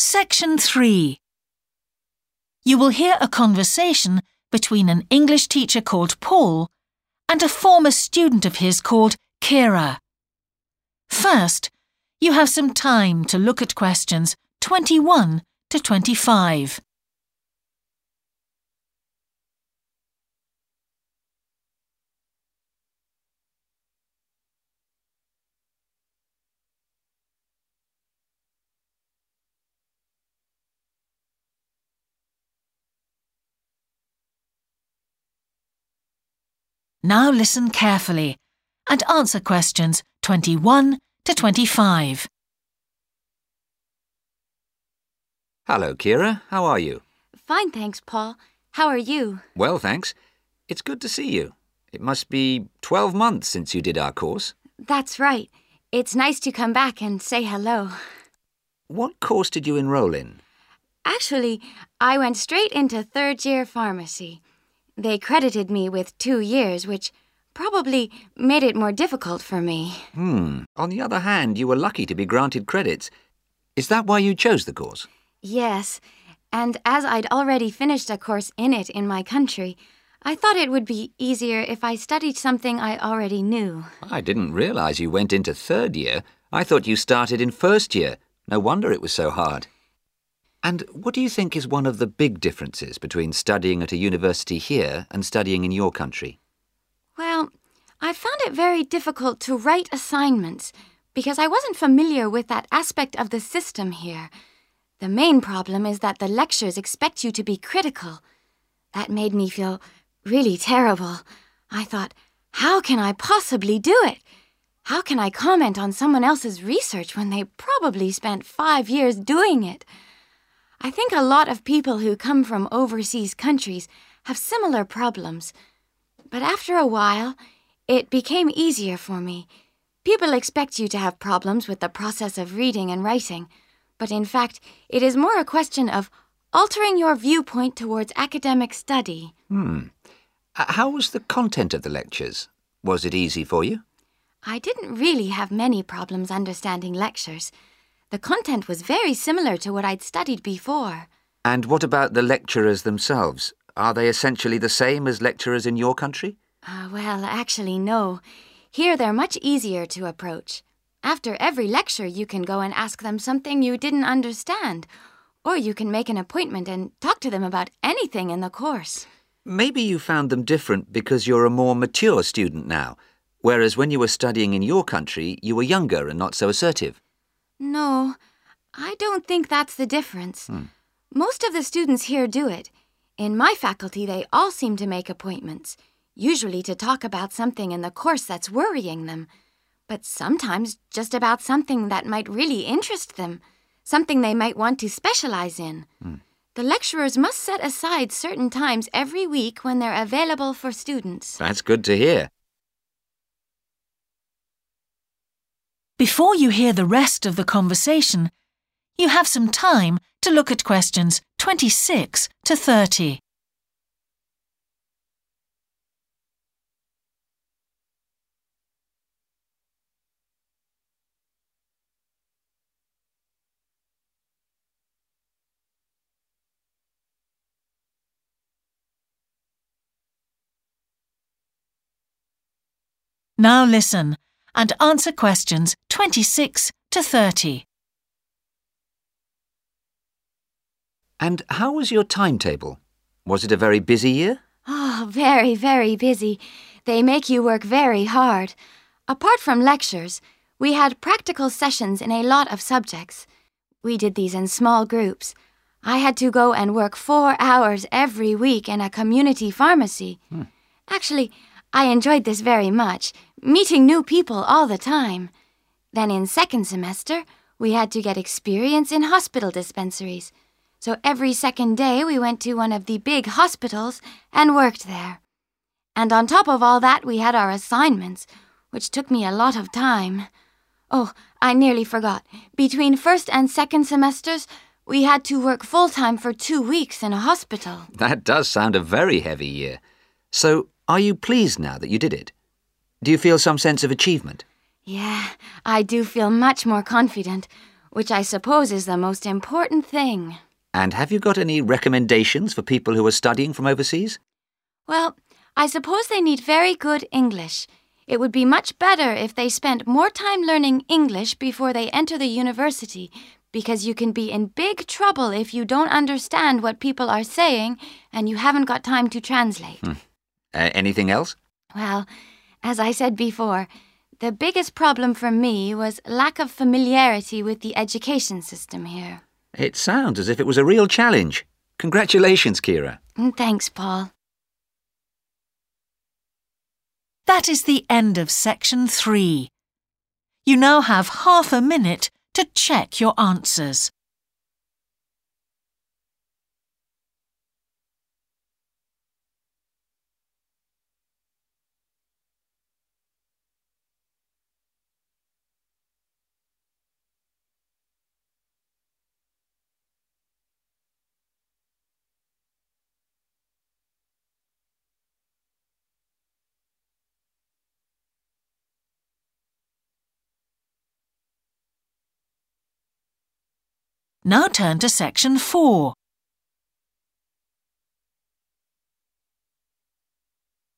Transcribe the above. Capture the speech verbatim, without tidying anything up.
Section three. You will hear a conversation between an English teacher called Paul and a former student of his called Kira. First, you have some time to look at questions twenty-one to twenty-five. Now listen carefully and answer questions twenty-one to twenty-five. Hello, Kira. How are you? Fine, thanks, Paul. How are you? Well, thanks. It's good to see you. It must be twelve months since you did our course. That's right. It's nice to come back and say hello. What course did you enroll in? Actually, I went straight into third-year pharmacy. They credited me with two years, which probably made it more difficult for me. Hmm. On the other hand, you were lucky to be granted credits. Is that why you chose the course? Yes, and as I'd already finished a course in it in my country, I thought it would be easier if I studied something I already knew. I didn't realize you went into third year. I thought you started in first year. No wonder it was so hard. And what do you think is one of the big differences between studying at a university here and studying in your country? Well, I found it very difficult to write assignments because I wasn't familiar with that aspect of the system here. The main problem is that the lectures expect you to be critical. That made me feel really terrible. I thought, how can I possibly do it? How can I comment on someone else's research when they probably spent five years doing it? I think a lot of people who come from overseas countries have similar problems. But after a while, it became easier for me. People expect you to have problems with the process of reading and writing, but in fact, it is more a question of altering your viewpoint towards academic study. Hmm. Uh, how was the content of the lectures? Was it easy for you? I didn't really have many problems understanding lectures. The content was very similar to what I'd studied before. And what about the lecturers themselves? Are they essentially the same as lecturers in your country? Uh, well, actually, no. Here they're much easier to approach. After every lecture, you can go and ask them something you didn't understand, or you can make an appointment and talk to them about anything in the course. Maybe you found them different because you're a more mature student now, whereas when you were studying in your country, you were younger and not so assertive. No, I don't think that's the difference. Hmm. Most of the students here do it. In my faculty, they all seem to make appointments, usually to talk about something in the course that's worrying them, but sometimes just about something that might really interest them, something they might want to specialize in. Hmm. The lecturers must set aside certain times every week when they're available for students. That's good to hear. Before you hear the rest of the conversation, you have some time to look at questions twenty-six to thirty. Now listen and answer questions twenty-six to thirty. And how was your timetable? Was it a very busy year? Oh, very, very busy. They make you work very hard. Apart from lectures, we had practical sessions in a lot of subjects. We did these in small groups. I had to go and work four hours every week in a community pharmacy. Hmm. Actually, I enjoyed this very much, meeting new people all the time. Then in second semester, we had to get experience in hospital dispensaries. So every second day we went to one of the big hospitals and worked there. And on top of all that, we had our assignments, which took me a lot of time. Oh, I nearly forgot. Between first and second semesters, we had to work full-time for two weeks in a hospital. That does sound a very heavy year. So, are you pleased now that you did it? Do you feel some sense of achievement? Yeah, I do feel much more confident. which I suppose is the most important thing. And have you got any recommendations for people who are studying from overseas? Well, I suppose they need very good English. It would be much better if they spent more time learning English before they enter the university, because you can be in big trouble if you don't understand what people are saying and you haven't got time to translate. Hmm. Uh, anything else? Well, as I said before, the biggest problem for me was lack of familiarity with the education system here. It sounds as if it was a real challenge. Congratulations, Kira. Thanks, Paul. That is the end of section three. You now have half a minute to check your answers. Now turn to section four.